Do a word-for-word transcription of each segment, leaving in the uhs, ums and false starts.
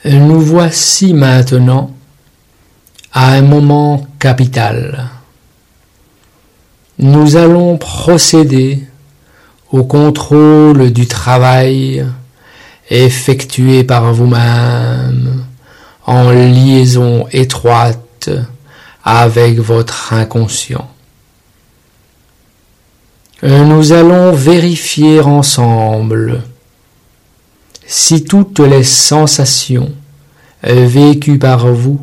Nous voici maintenant à un moment capital. Nous allons procéder au contrôle du travail effectué par vous-même en liaison étroite avec votre inconscient. Nous allons vérifier ensemble si toutes les sensations vécues par vous,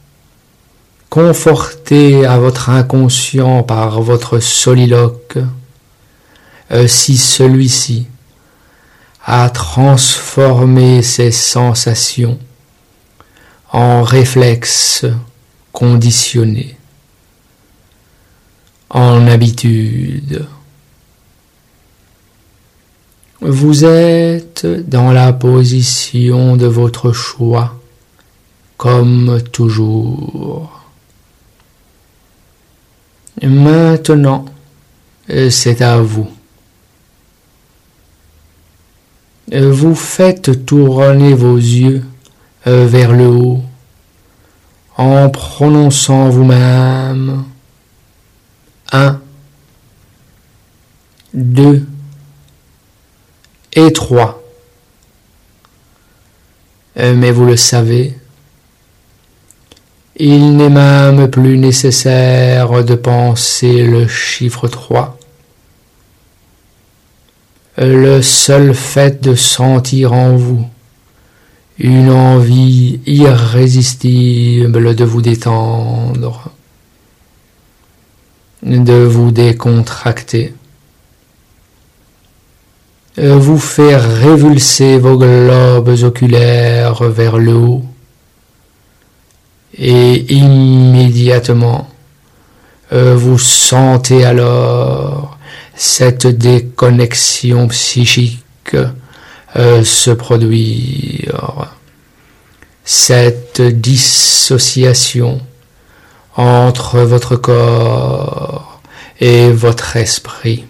confortées à votre inconscient par votre soliloque, si celui-ci a transformé ces sensations en réflexes conditionnés, en habitude. Vous êtes dans la position de votre choix, comme toujours. Maintenant, c'est à vous. Vous faites tourner vos yeux vers le haut en prononçant vous-même un, deux et trois. Mais vous le savez, il n'est même plus nécessaire de penser le chiffre trois. Le seul fait de sentir en vous une envie irrésistible de vous détendre, de vous décontracter, vous fait révulser vos globes oculaires vers le haut, et immédiatement vous sentez alors cette déconnexion psychique euh, se produire, cette dissociation entre votre corps et votre esprit.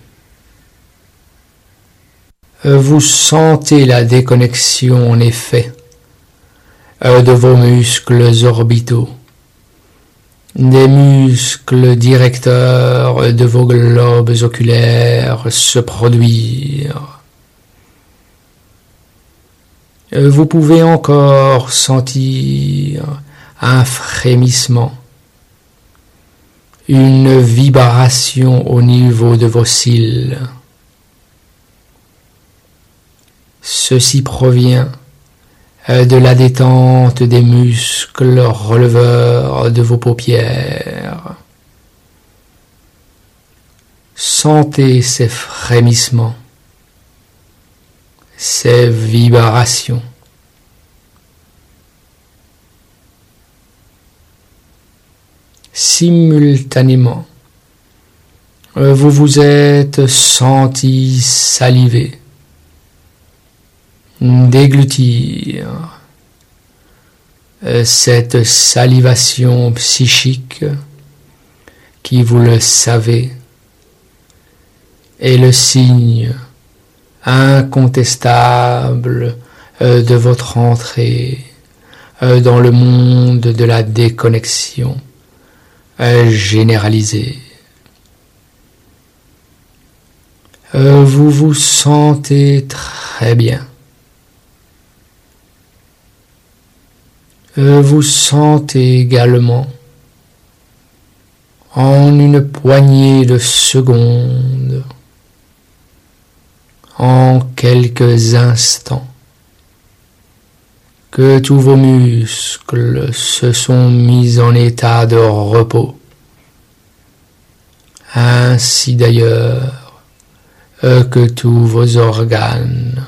Vous sentez la déconnexion en effet euh, de vos muscles orbitaux, des muscles directeurs de vos globes oculaires se produire. Vous pouvez encore sentir un frémissement, une vibration au niveau de vos cils. Ceci provient de la détente des muscles releveurs de vos paupières. Sentez ces frémissements, ces vibrations. Simultanément, vous vous êtes senti saliver, déglutir cette salivation psychique qui, vous le savez, est le signe incontestable de votre entrée dans le monde de la déconnexion généralisée. Vous vous sentez très bien. Vous sentez également, en une poignée de secondes, en quelques instants, que tous vos muscles se sont mis en état de repos, ainsi d'ailleurs que tous vos organes.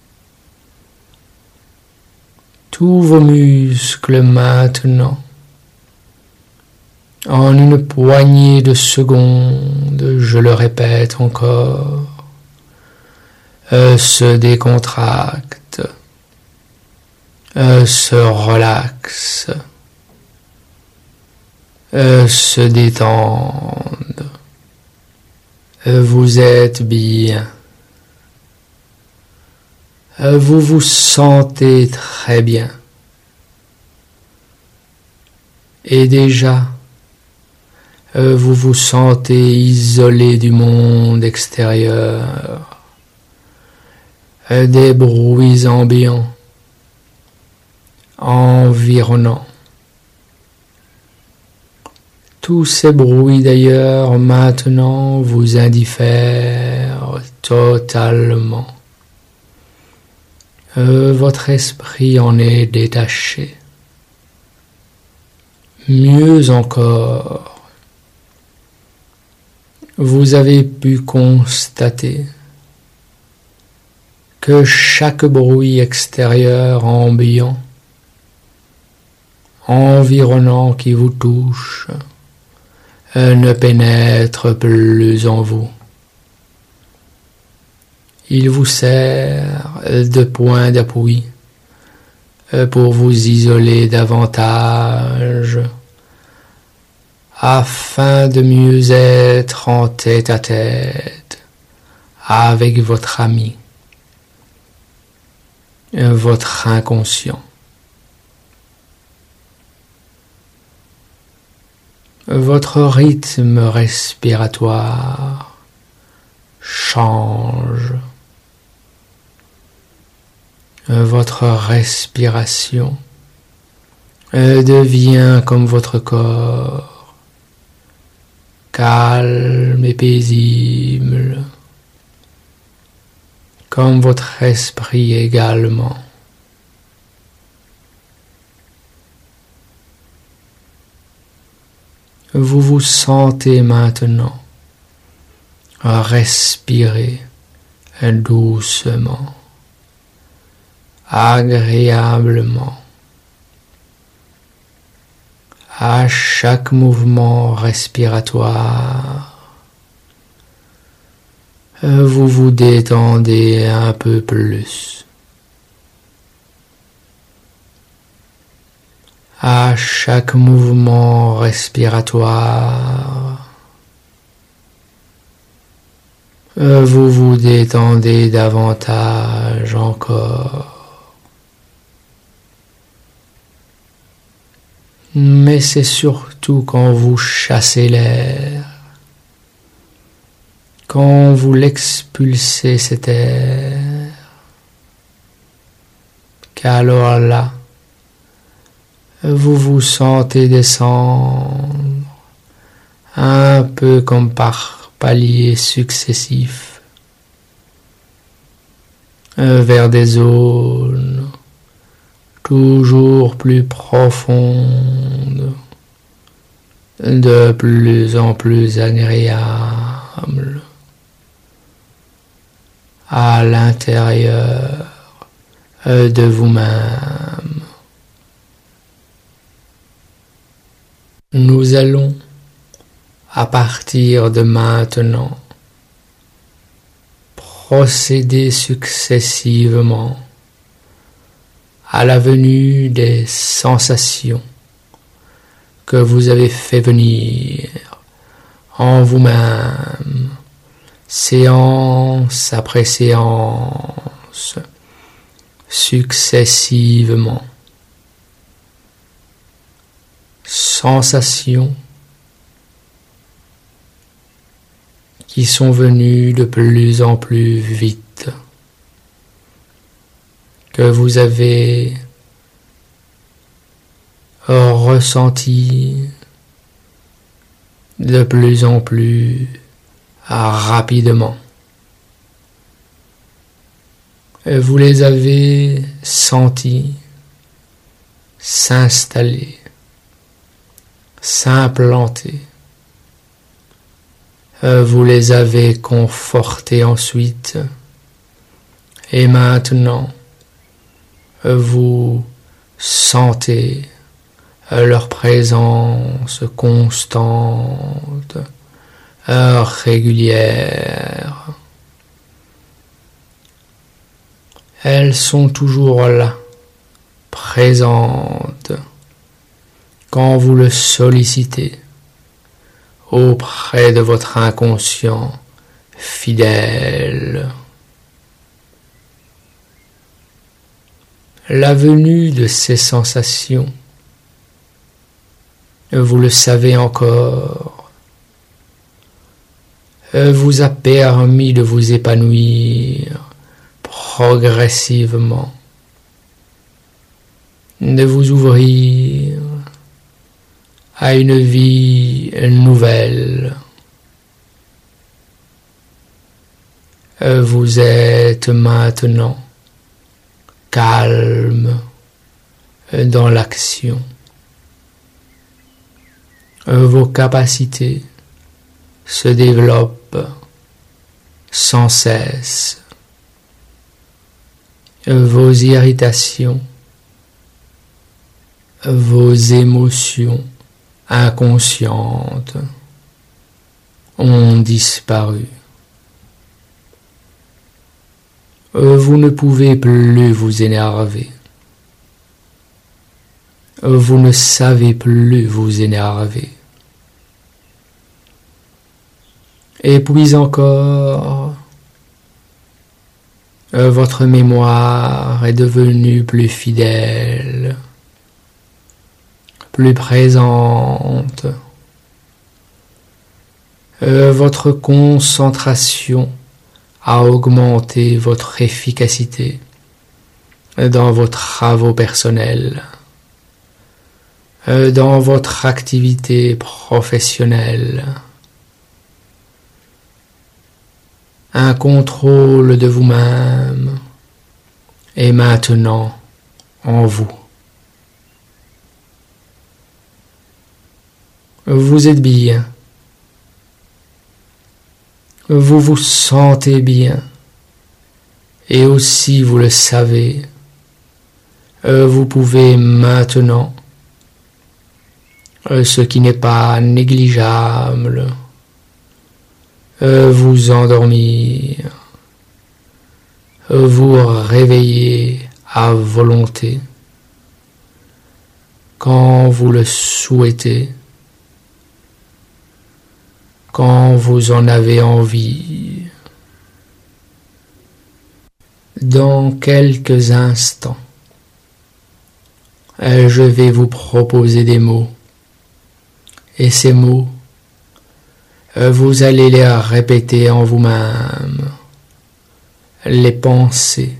Tous vos muscles maintenant, en une poignée de secondes, je le répète encore, euh, se décontractent, euh, se relaxent, euh, se détendent. Euh, vous êtes bien. Vous vous sentez très bien, Et déjà, euh, vous vous sentez isolé du monde extérieur, euh, des bruits ambiants, environnants. Tous ces bruits d'ailleurs maintenant vous indiffèrent totalement. Euh, votre esprit en est détaché. Mieux encore, vous avez pu constater que chaque bruit extérieur ambiant, environnant qui vous touche, ne pénètre plus en vous. Il vous sert de point d'appui pour vous isoler davantage, afin de mieux être en tête à tête avec votre ami, votre inconscient. Votre rythme respiratoire change. Votre respiration devient comme votre corps, calme et paisible, comme votre esprit également. Vous vous sentez maintenant respirer doucement, agréablement. À chaque mouvement respiratoire, vous vous détendez un peu plus. À chaque mouvement respiratoire, vous vous détendez davantage encore. Mais c'est surtout quand vous chassez l'air, quand vous l'expulsez cet air, qu'alors là, vous vous sentez descendre un peu comme par paliers successifs vers des zones toujours plus profondes, de plus en plus agréables à l'intérieur de vous-même. Nous allons, à partir de maintenant, procéder successivement à la venue des sensations que vous avez fait venir en vous-même, séance après séance, successivement. Sensations qui sont venues de plus en plus vite, que vous avez ressenti de plus en plus rapidement. Vous les avez sentis s'installer, s'implanter. Vous les avez confortés ensuite. Et maintenant, vous sentez leur présence constante, régulière. Elles sont toujours là, présentes, quand vous le sollicitez, auprès de votre inconscient fidèle. La venue de ces sensations vous le savez encore, vous a permis de vous épanouir progressivement, de vous ouvrir à une vie nouvelle. Vous êtes maintenant calme dans l'action. Vos capacités se développent sans cesse. Vos irritations, vos émotions inconscientes ont disparu. Vous ne pouvez plus vous énerver. Vous ne savez plus vous énerver. Et puis encore, votre mémoire est devenue plus fidèle, plus présente. Votre concentration a augmenté votre efficacité dans vos travaux personnels, dans votre activité professionnelle. Un contrôle de vous-même est maintenant en vous. Vous êtes bien. Vous vous sentez bien. Et aussi, vous le savez, vous pouvez maintenant, ce qui n'est pas négligeable, vous endormir, vous réveiller à volonté, quand vous le souhaitez, quand vous en avez envie. Dans quelques instants, je vais vous proposer des mots, et ces mots, vous allez les répéter en vous-même, les penser.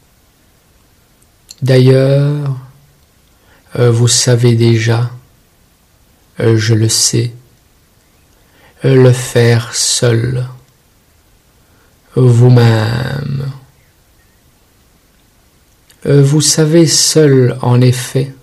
D'ailleurs, vous savez déjà, je le sais, le faire seul, vous-même. Vous savez seul, en effet,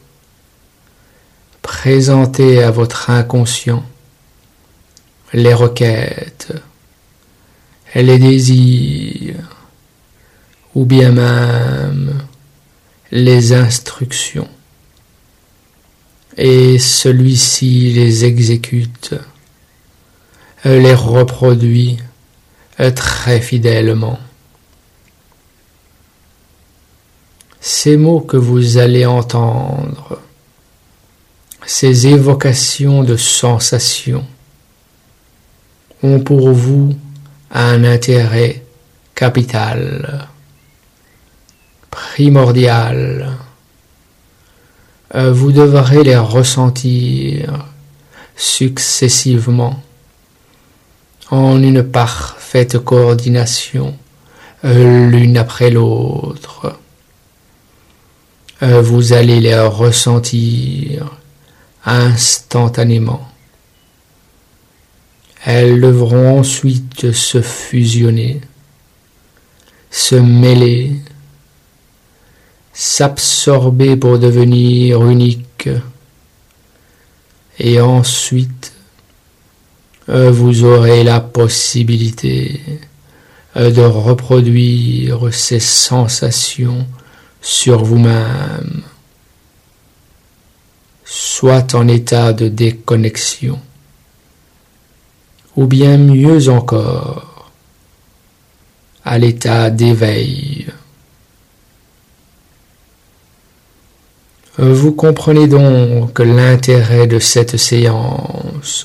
présenter à votre inconscient les requêtes, les désirs, ou bien même les instructions, et celui-ci les exécute, les reproduit très fidèlement. Ces mots que vous allez entendre, ces évocations de sensations, ont pour vous un intérêt capital, primordial. Vous devrez les ressentir successivement en une parfaite coordination l'une après l'autre. Vous allez les ressentir instantanément. Elles devront ensuite se fusionner, se mêler, s'absorber pour devenir uniques. Et ensuite, vous aurez la possibilité de reproduire ces sensations sur vous-même, soit en état de déconnexion, ou bien mieux encore, à l'état d'éveil. Vous comprenez donc l'intérêt de cette séance,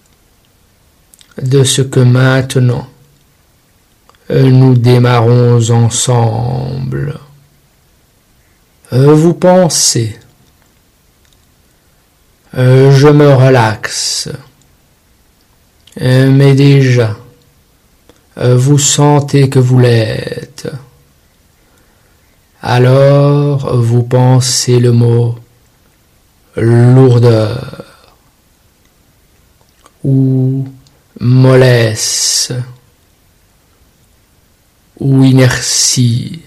de ce que maintenant nous démarrons ensemble. Vous pensez, Euh, je me relaxe. Euh, mais déjà, euh, vous sentez que vous l'êtes. Alors, vous pensez le mot lourdeur ou mollesse ou inertie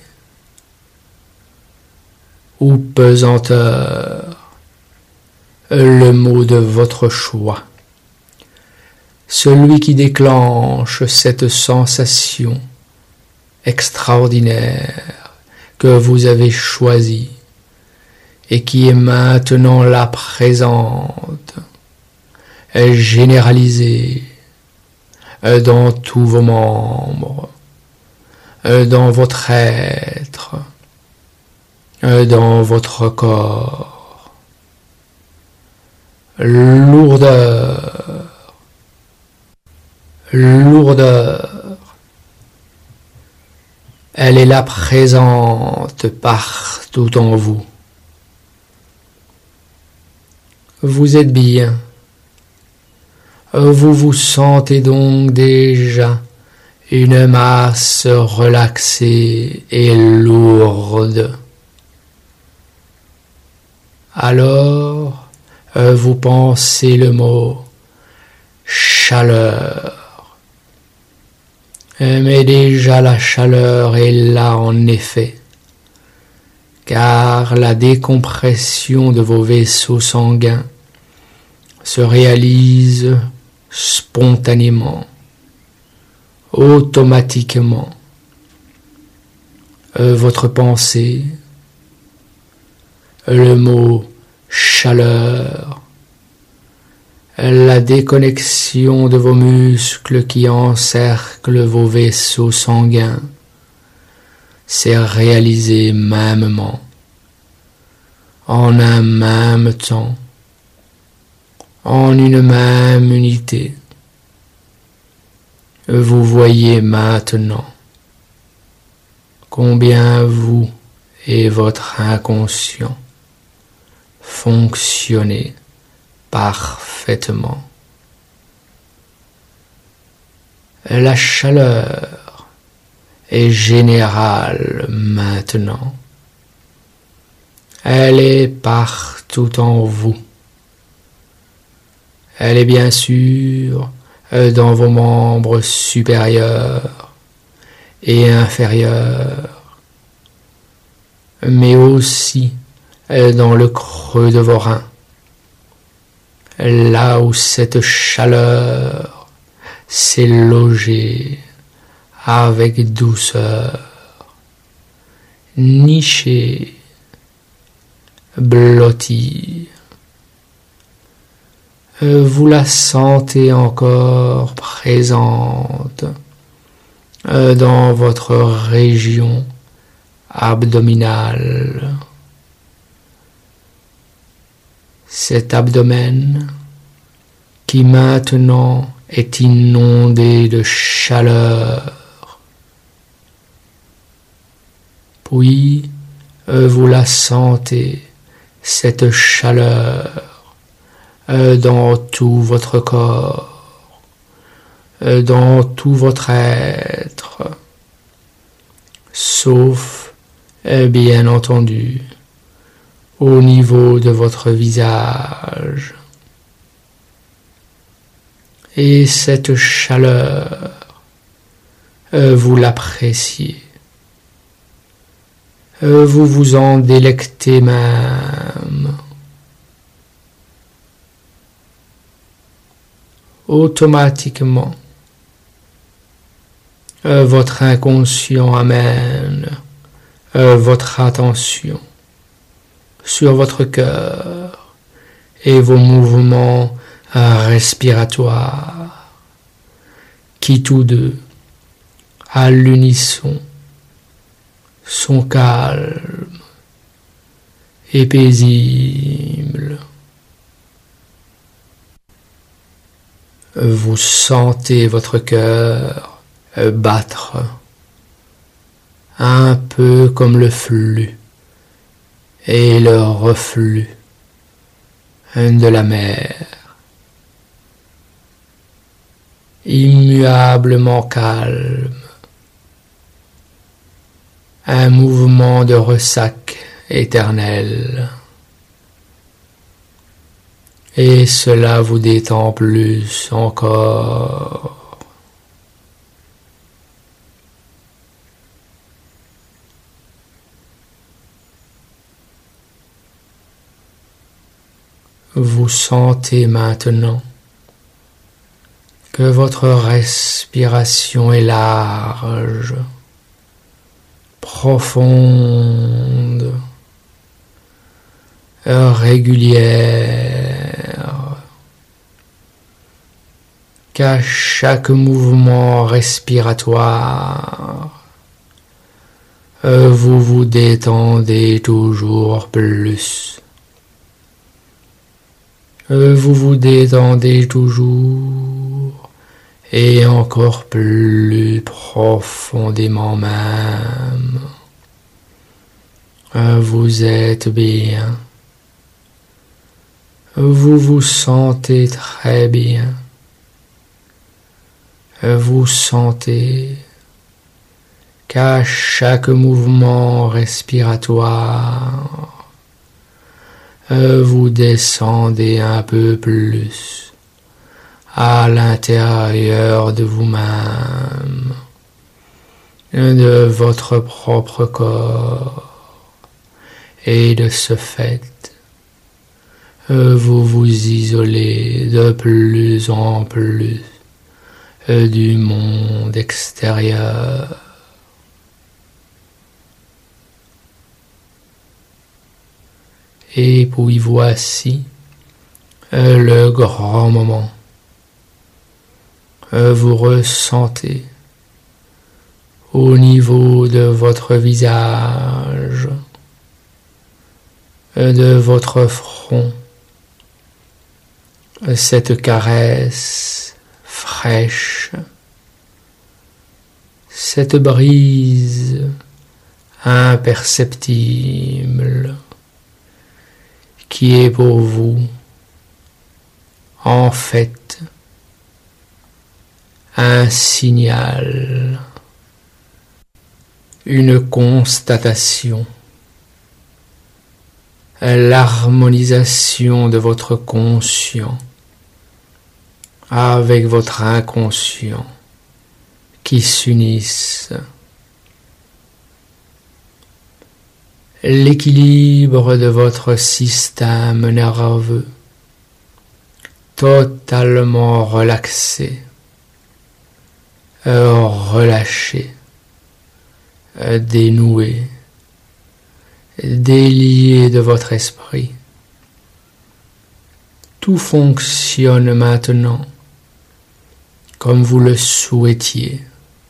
ou pesanteur, le mot de votre choix. Celui qui déclenche cette sensation extraordinaire que vous avez choisie et qui est maintenant là présente, est généralisée dans tous vos membres, dans votre être, dans votre corps. Lourdeur, lourdeur, elle est là présente partout en vous. Vous êtes bien. Vous vous sentez donc déjà une masse relaxée et lourde. Alors, vous pensez le mot chaleur. Mais déjà la chaleur est là en effet, car la décompression de vos vaisseaux sanguins se réalise spontanément, automatiquement. Euh, votre pensée, le mot chaleur, la déconnexion de vos muscles qui encerclent vos vaisseaux sanguins s'est réalisée mêmement, en un même temps, en une même unité. Vous voyez maintenant combien vous et votre inconscient fonctionnez parfaitement. La chaleur est générale maintenant. Elle est partout en vous. Elle est bien sûr dans vos membres supérieurs et inférieurs, mais aussi dans le creux de vos reins, là où cette chaleur s'est logée avec douceur, nichée, blottie. Vous la sentez encore présente dans votre région abdominale. Cet abdomen qui maintenant est inondé de chaleur. Puis vous la sentez, cette chaleur, dans tout votre corps, dans tout votre être, sauf, bien entendu, au niveau de votre visage. Et cette chaleur, vous l'appréciez. Vous vous en délectez même. Automatiquement, euh, votre inconscient amène euh, votre attention sur votre cœur et vos mouvements euh, respiratoires qui tous deux, à l'unisson, sont calmes et paisibles. Vous sentez votre cœur battre, un peu comme le flux et le reflux de la mer, immuablement calme, un mouvement de ressac éternel. Et cela vous détend plus encore. Vous sentez maintenant que votre respiration est large, profonde, régulière, qu'à chaque mouvement respiratoire, vous vous détendez toujours plus. Vous vous détendez toujours et encore plus profondément même. Vous êtes bien. Vous vous sentez très bien. Vous sentez qu'à chaque mouvement respiratoire, vous descendez un peu plus à l'intérieur de vous-même, de votre propre corps, et de ce fait, vous vous isolez de plus en plus du monde extérieur. Et puis voici le grand moment. Vous ressentez au niveau de votre visage, de votre front, cette caresse fraîche, cette brise imperceptible, qui est pour vous, en fait, un signal, une constatation, l'harmonisation de votre conscient avec votre inconscient qui s'unissent. L'équilibre de votre système nerveux totalement relaxé, relâché, dénoué, délié de votre esprit. Tout fonctionne maintenant comme vous le souhaitiez.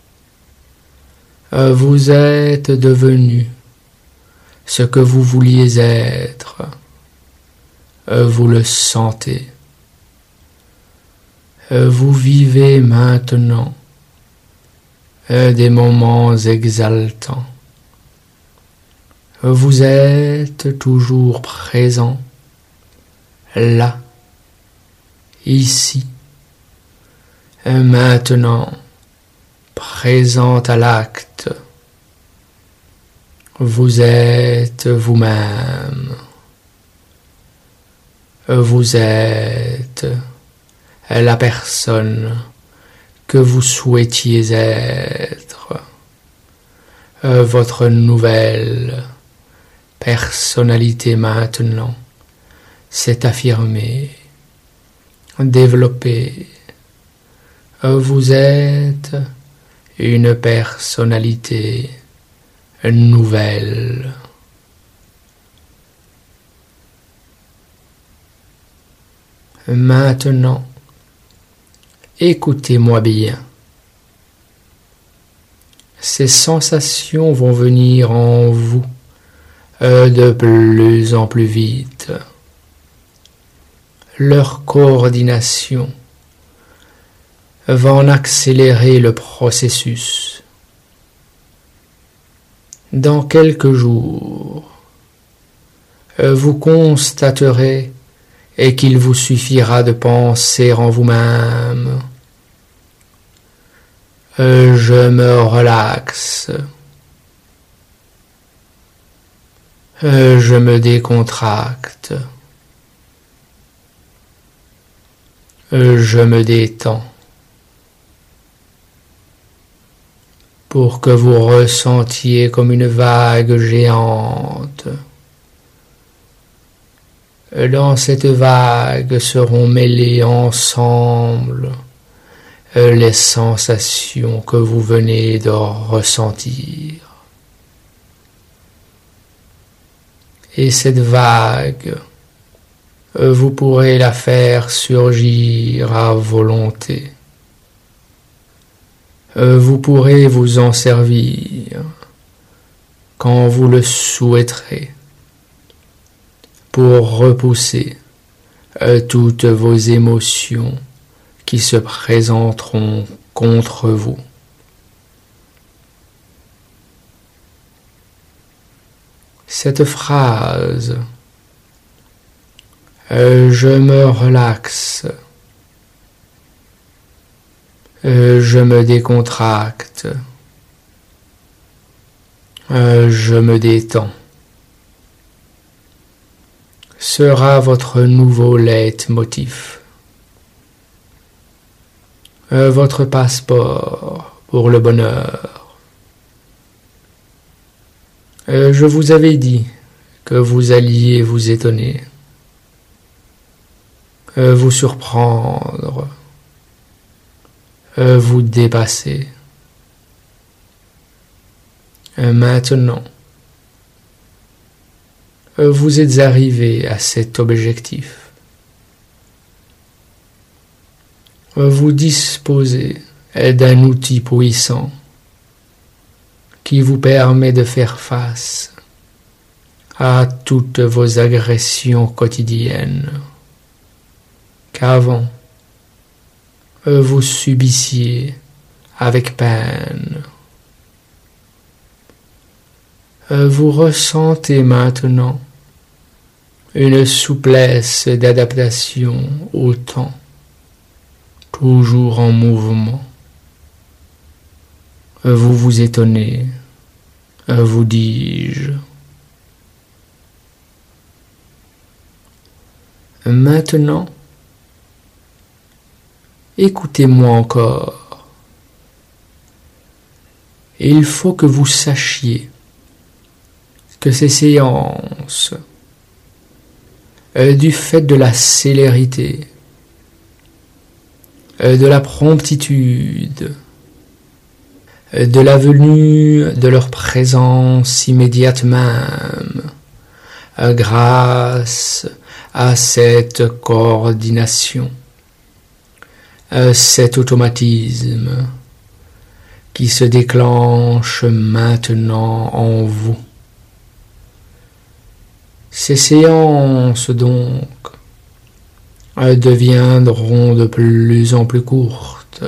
Vous êtes devenu ce que vous vouliez être, vous le sentez. Vous vivez maintenant des moments exaltants. Vous êtes toujours présent, là, ici, maintenant, présent à l'acte. Vous êtes vous-même. Vous êtes la personne que vous souhaitiez être. Votre nouvelle personnalité maintenant s'est affirmée, développée. Vous êtes une personnalité nouvelle. Maintenant, écoutez-moi bien. Ces sensations vont venir en vous de plus en plus vite. Leur coordination va en accélérer le processus. Dans quelques jours, vous constaterez et qu'il vous suffira de penser en vous-même. Euh, je me relaxe. Euh, je me décontracte. Euh, je me détends. Pour que vous ressentiez comme une vague géante. Dans cette vague seront mêlées ensemble les sensations que vous venez de ressentir. Et cette vague, vous pourrez la faire surgir à volonté. Vous pourrez vous en servir quand vous le souhaiterez pour repousser toutes vos émotions qui se présenteront contre vous. Cette phrase euh, « je me relaxe », euh, « je me décontracte », euh, « je me détends » sera votre nouveau leitmotiv, euh, votre passeport pour le bonheur. Euh, je vous avais dit que vous alliez vous étonner, euh, vous surprendre, euh, vous dépasser. Euh, maintenant, euh, vous êtes arrivé à cet objectif. Euh, vous disposez d'un outil puissant qui vous permet de faire face à toutes vos agressions quotidiennes qu'avant vous subissiez avec peine. Vous ressentez maintenant une souplesse d'adaptation au temps, toujours en mouvement. Vous vous étonnez, vous dis-je. Maintenant, écoutez-moi encore. Il faut que vous sachiez que ces séances, du fait de la célérité, de la promptitude, de la venue de leur présence immédiate même, grâce à cette coordination, cet automatisme qui se déclenche maintenant en vous. Ces séances donc deviendront de plus en plus courtes,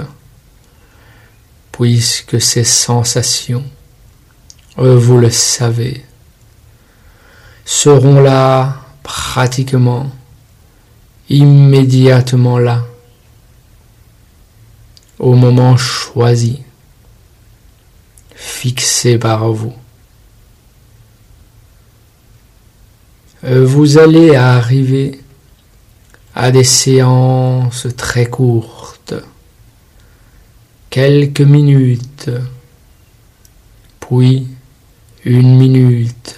puisque ces sensations, vous le savez, seront là pratiquement, immédiatement là, au moment choisi, fixé par vous. Vous allez arriver à des séances très courtes, quelques minutes, puis une minute,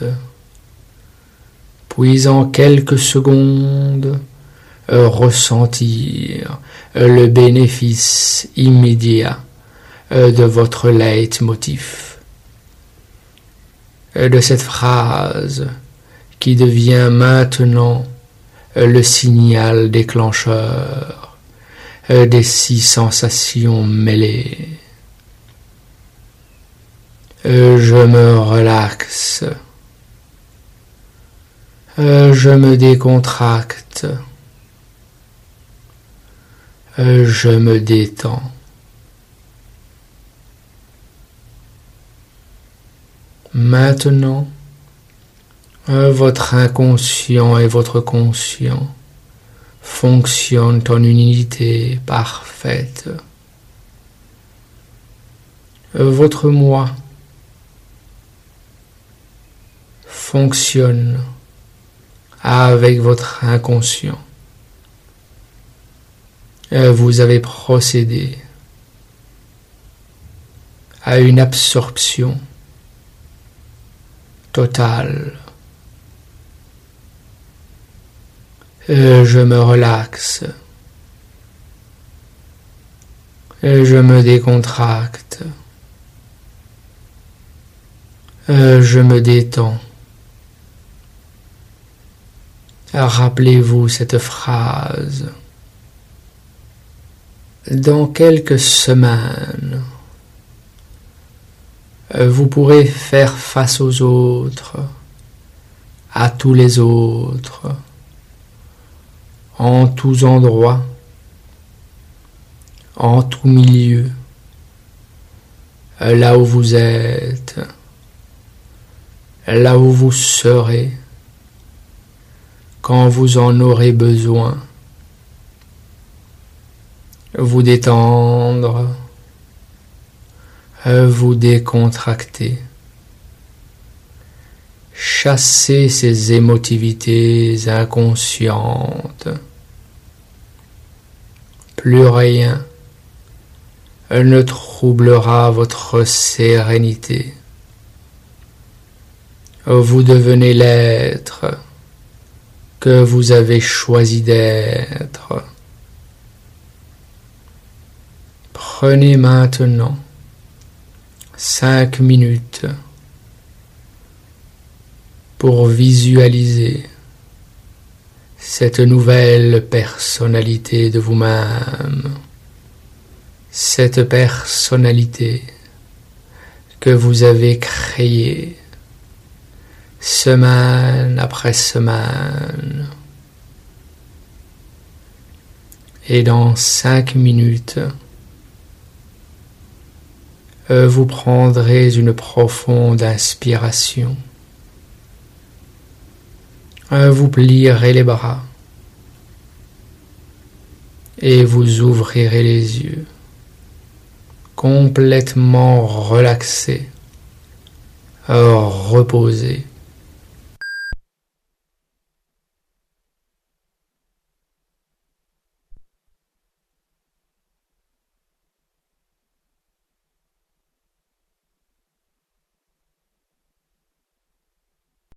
puis en quelques secondes, ressentir le bénéfice immédiat de votre leitmotiv, de cette phrase qui devient maintenant le signal déclencheur des six sensations mêlées. Je me relaxe, je me décontracte, je me détends. Maintenant, votre inconscient et votre conscient fonctionnent en une unité parfaite. Votre moi fonctionne avec votre inconscient. Vous avez procédé à une absorption totale. Je me relaxe. Je me décontracte. Je me détends. Rappelez-vous cette phrase. Dans quelques semaines, vous pourrez faire face aux autres, à tous les autres, en tous endroits, en tout milieu, là où vous êtes, là où vous serez, quand vous en aurez besoin. Vous détendre, vous décontracter, chasser ces émotivités inconscientes. Plus rien ne troublera votre sérénité. Vous devenez l'être que vous avez choisi d'être. Prenez maintenant cinq minutes pour visualiser cette nouvelle personnalité de vous-même, cette personnalité que vous avez créée semaine après semaine. Et dans cinq minutes, vous prendrez une profonde inspiration. Vous plierez les bras et vous ouvrirez les yeux, complètement relaxés, reposés.